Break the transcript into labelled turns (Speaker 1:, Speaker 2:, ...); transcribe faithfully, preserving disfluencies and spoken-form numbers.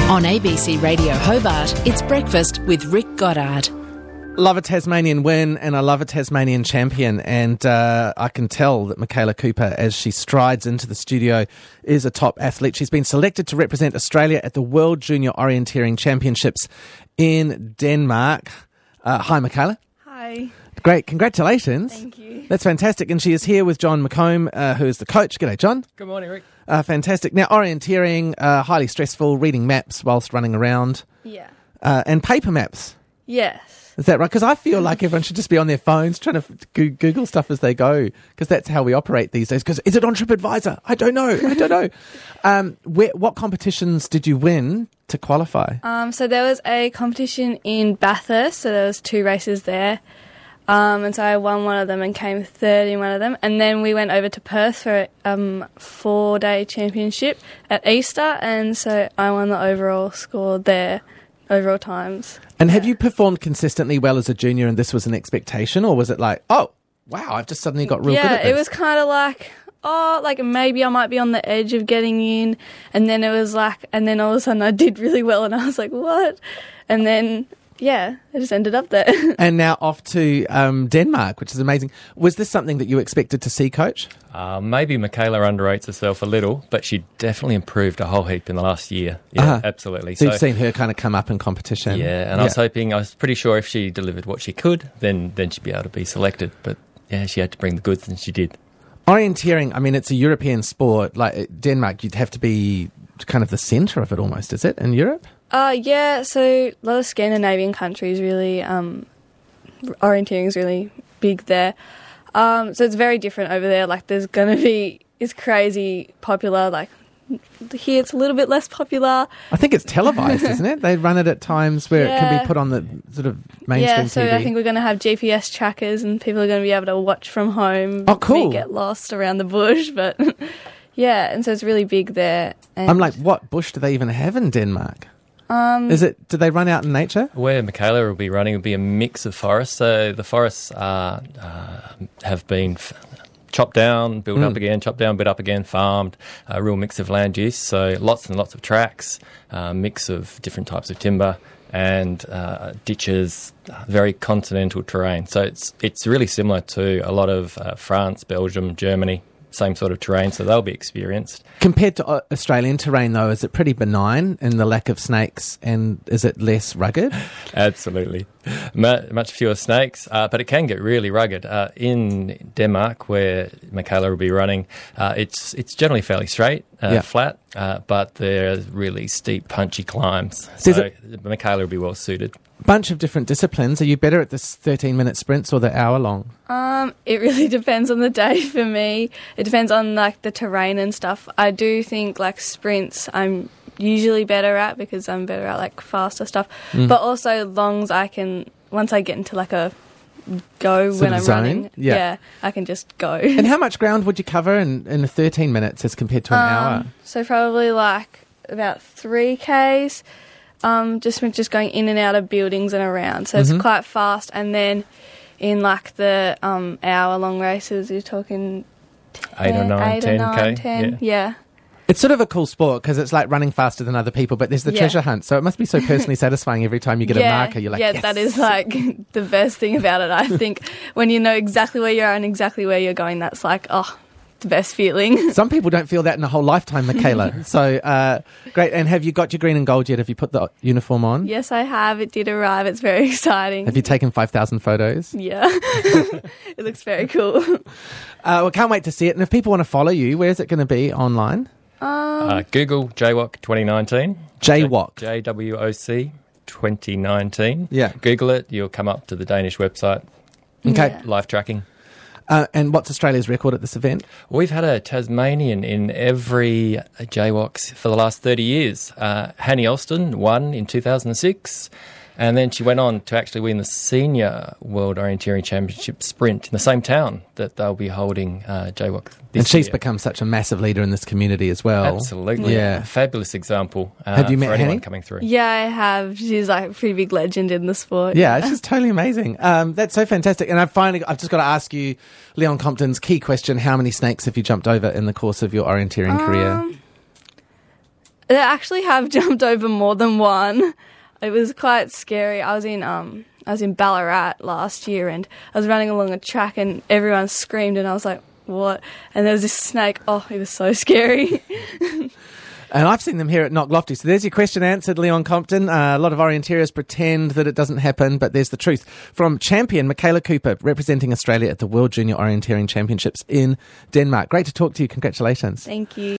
Speaker 1: On A B C Radio Hobart, it's Breakfast with Rick Goddard.
Speaker 2: Love a Tasmanian win and I love a Tasmanian champion, and uh, I can tell that Michaela Cooper, as she strides into the studio, is a top athlete. She's been selected to represent Australia at the World Junior Orienteering Championships in Denmark. Uh, hi, Michaela.
Speaker 3: Hi.
Speaker 2: Great, congratulations.
Speaker 3: Thank you.
Speaker 2: That's fantastic. And she is here with John McComb, uh, who is the coach. G'day, John.
Speaker 4: Good morning, Rick.
Speaker 2: Uh, fantastic. Now, orienteering, uh, highly stressful, reading maps whilst running around.
Speaker 3: Yeah.
Speaker 2: Uh, and paper maps.
Speaker 3: Yes.
Speaker 2: Is that right? Because I feel like everyone should just be on their phones trying to go- Google stuff as they go, because that's how we operate these days. Because is it on TripAdvisor? I don't know. I don't know. um, where, what competitions did you win to qualify?
Speaker 3: Um, so there was a competition in Bathurst, so there was two races there. Um, and so I won one of them and came third in one of them. And then we went over to Perth for a um, four-day championship at Easter, and so I won the overall score there, overall times.
Speaker 2: And have you performed consistently well as a junior and this was an expectation, or was it like, oh, wow, I've just suddenly got real
Speaker 3: yeah,
Speaker 2: good at this?
Speaker 3: it was kind of like, oh, like maybe I might be on the edge of getting in. And then it was like, and then all of a sudden I did really well and I was like, what? And then... yeah, I just ended up there.
Speaker 2: And now off to um, Denmark, which is amazing. Was this something that you expected to see, Coach?
Speaker 4: Uh, maybe Michaela underrates herself a little, but she definitely improved a whole heap in the last year. Yeah,
Speaker 2: Uh-huh.
Speaker 4: absolutely.
Speaker 2: So, you've seen her kind of come up in competition.
Speaker 4: Yeah, and I was hoping, I was pretty sure if she delivered what she could, then, then she'd be able to be selected. But yeah, she had to bring the goods, and she did.
Speaker 2: Orienteering, I mean, it's a European sport. Like Denmark, you'd have to be kind of the centre of it almost, is it, in Europe?
Speaker 3: Uh, yeah, so a lot of Scandinavian countries really, um, orienteering is really big there. Um, so it's very different over there. Like there's going to be, it's crazy popular. Like here it's a little bit less popular.
Speaker 2: I think it's televised, isn't it? They run it at times where it can
Speaker 3: Yeah.
Speaker 2: be put on the sort of mainstream
Speaker 3: Yeah, so
Speaker 2: T V.
Speaker 3: I think we're going to have G P S trackers and people are going to be able to watch from home.
Speaker 2: Oh, cool.
Speaker 3: Me get lost around the bush, but yeah, and so it's really big there. And,
Speaker 2: I'm like, what bush do they even have in Denmark?
Speaker 3: um,
Speaker 2: Is it? Do they run out in nature?
Speaker 4: Where Michaela will be running will be a mix of forests. So the forests are, uh, have been f- chopped down, built
Speaker 2: Mm.
Speaker 4: up again, chopped down, built up again, farmed, a real mix of land use. So lots and lots of tracks, a mix of different types of timber and uh, ditches, very continental terrain. So it's it's really similar to a lot of uh, France, Belgium, Germany, same sort of terrain, so they'll be experienced.
Speaker 2: Compared to uh, Australian terrain, though, is it pretty benign in the lack of snakes, and is it less rugged?
Speaker 4: Absolutely. M- much fewer snakes, uh, but it can get really rugged. Uh, in Denmark, where Michaela will be running, uh, it's it's generally fairly straight, uh,
Speaker 2: Yeah.
Speaker 4: flat, uh, but there's really steep, punchy climbs.
Speaker 2: Does
Speaker 4: So
Speaker 2: it-
Speaker 4: Michaela will be well suited.
Speaker 2: Bunch of different disciplines. Are you better at this thirteen-minute sprints or the hour-long?
Speaker 3: Um, it really depends on the day for me. It depends on like the terrain and stuff. I do think like sprints I'm usually better at because I'm better at like faster stuff.
Speaker 2: Mm.
Speaker 3: But also longs I can, once I get into like a go
Speaker 2: Sort
Speaker 3: when
Speaker 2: of
Speaker 3: I'm
Speaker 2: zone?
Speaker 3: running,
Speaker 2: Yeah.
Speaker 3: yeah. I can just go.
Speaker 2: And how much ground would you cover in, in thirteen minutes as compared to an
Speaker 3: Um,
Speaker 2: hour?
Speaker 3: So probably like about three Ks. Um, just just going in and out of buildings and around. So
Speaker 2: Mhm.
Speaker 3: it's quite fast. And then in like the um, hour long races, you're talking
Speaker 4: Eight or
Speaker 3: ten,
Speaker 4: nine,
Speaker 3: eight
Speaker 4: ten
Speaker 3: or nine,
Speaker 4: K.
Speaker 3: ten. Yeah.
Speaker 2: It's sort of a cool sport because it's like running faster than other people, but there's the
Speaker 3: Yeah.
Speaker 2: treasure hunt. So it must be so personally satisfying every time you get
Speaker 3: yeah,
Speaker 2: a marker. You're like,
Speaker 3: yeah,
Speaker 2: yes.
Speaker 3: that is like the best thing about it. I think when you know exactly where you are and exactly where you're going, that's like, oh, the best feeling.
Speaker 2: Some people don't feel that in a whole lifetime, Michaela. So uh, great. And have you got your green and gold yet? Have you put the uniform on?
Speaker 3: Yes, I have. It did arrive. It's very exciting.
Speaker 2: Have you taken five thousand photos?
Speaker 3: Yeah. It looks very cool.
Speaker 2: Uh, well, can't wait to see it. And if people want to follow you, where is it going to be online?
Speaker 3: Um,
Speaker 4: Uh, Google J W O C twenty nineteen.
Speaker 2: J W O C.
Speaker 4: J W O C twenty nineteen.
Speaker 2: Yeah.
Speaker 4: Google it, you'll come up to the Danish website.
Speaker 2: Okay.
Speaker 3: Yeah.
Speaker 4: Live tracking.
Speaker 2: Uh, and what's Australia's record at this event?
Speaker 4: We've had a Tasmanian in every J W O C for the last thirty years. Uh, Hanny Alston won in two thousand six, and then she went on to actually win the Senior World Orienteering Championship Sprint in the same town that they'll be holding uh, J W O C this
Speaker 2: And she's
Speaker 4: year.
Speaker 2: become such a massive leader in this community as well.
Speaker 4: Absolutely.
Speaker 2: Yeah.
Speaker 4: A fabulous example uh,
Speaker 2: Have you met
Speaker 4: for anyone
Speaker 2: Hanny?
Speaker 4: coming through.
Speaker 3: Yeah, I have. She's like a pretty big legend in the sport.
Speaker 2: Yeah, she's totally amazing. Um, that's so fantastic. And I've finally, I've just got to ask you, Leon Compton's key question: how many snakes have you jumped over in the course of your orienteering career?
Speaker 3: Um, They actually have jumped over more than one. It was quite scary. I was in um I was in Ballarat last year, and I was running along a track, and everyone screamed, and I was like, "What?" And there was this snake. Oh, it was so scary.
Speaker 2: And I've seen them here at Knocklofty. So there's your question answered, Leon Compton. Uh, a lot of orienteers pretend that it doesn't happen, but there's the truth. From champion Michaela Cooper, representing Australia at the World Junior Orienteering Championships in Denmark. Great to talk to you. Congratulations.
Speaker 3: Thank you.